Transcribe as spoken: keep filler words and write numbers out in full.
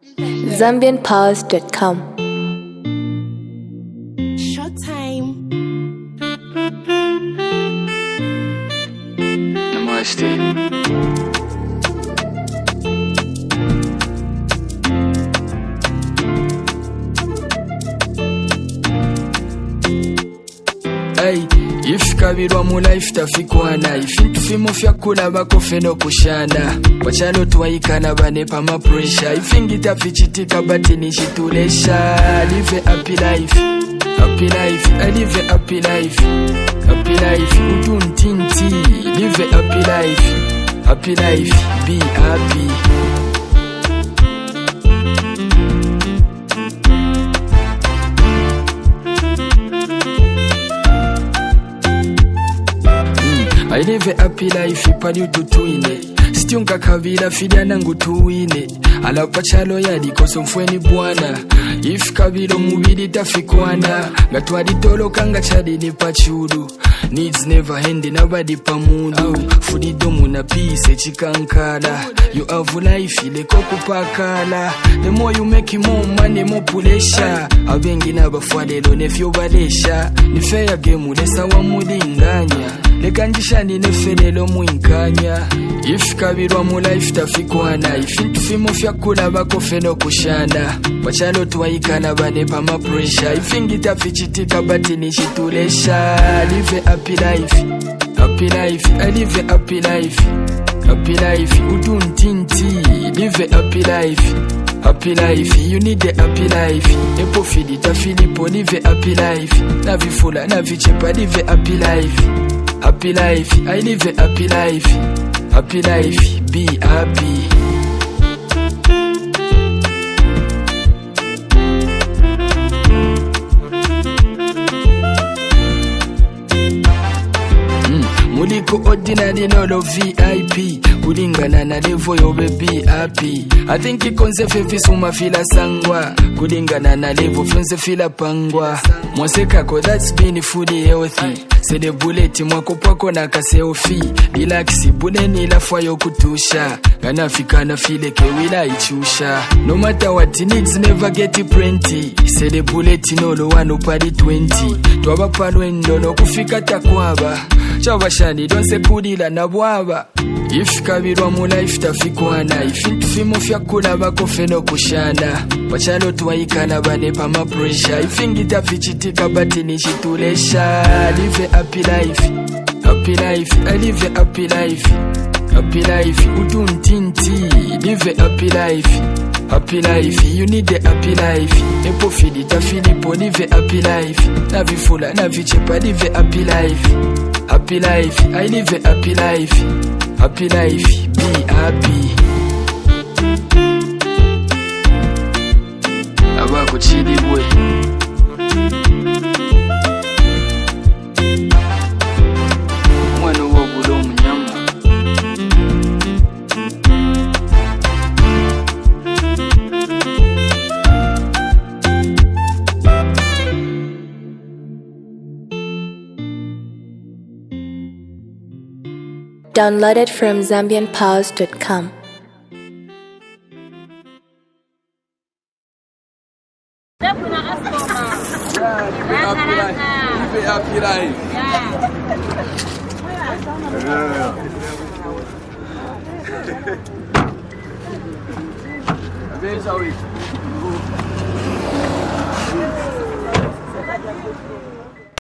Zambian Pause dot com. Showtime. Namaste. Hey, ifikabilwa mu life tafikwana ifintu fimo fyakulaba kofeno kushana pachalo tuwaikana banepa ma pressure ifingita fichitika bati nishitulesha live happy life happy life I live a happy life happy life utuntinti live a happy life happy life be happy. I live a happy life ipali tutuine Stiunka kabila fidia nangu tuine Ala pachalo yadi koso mfweni buwana If kabilo mubili tafikwana Gatwadi tolo kanga chadi ni pachudu Needs never end nobody pamudu Fudidomu na peace chikankala You have life ile kokupakala The more you make more money more pulesha Abengi nabafwadelo nefyo balesha Ni fair game lesa wa mudinganya Lekanjisha ninefelelo muinkanya Ifikabilwa mu life tafikwana ifintu fimo fyakulaba kofeno kushana pachalo tuwaikana banepa ma pressure ifingita fichitika bati nishitulesha live a happy life happy life I live a happy life happy life utuntinti live a happy life happy life you need a happy life epo fidita filipo live a happy life na vifula na vichepa live a happy life happy life I live a happy life happy life be happy. Muliko ordinary no V I P kulingana na level yobe be happy. I think ikonze fefi suma fila sangwa kulingana na level fenze fila pangwa mwaseka ko that's been foodie healthy se de bullet mwako pako na kaseofi relax buneni la fwa yokutusha kana fika na file ke wila ichusha no matter what needs never get plenty se de bullet no lo one padi twenty twaba palwendo no kufika takwaba chabashani donse kudila na bwaba ifikabilwa mu life tafikwana ifintu fimo fyakulaba kofeno kushana pachalo tuwaikana banepa ma pressure ifingita fichitika bati nishitulesha live a happy life happy life I live a happy life happy life utuntinti live a happy life happy life you need a happy life epo fidita filipo live a happy life na vifula na vichepa live a happy life happy life I live a happy life happy life be happy. Aba kuchidi bwe mwana wa bulomu nyama Downloaded from Zambian Pause dot com. Happy life. Yeah.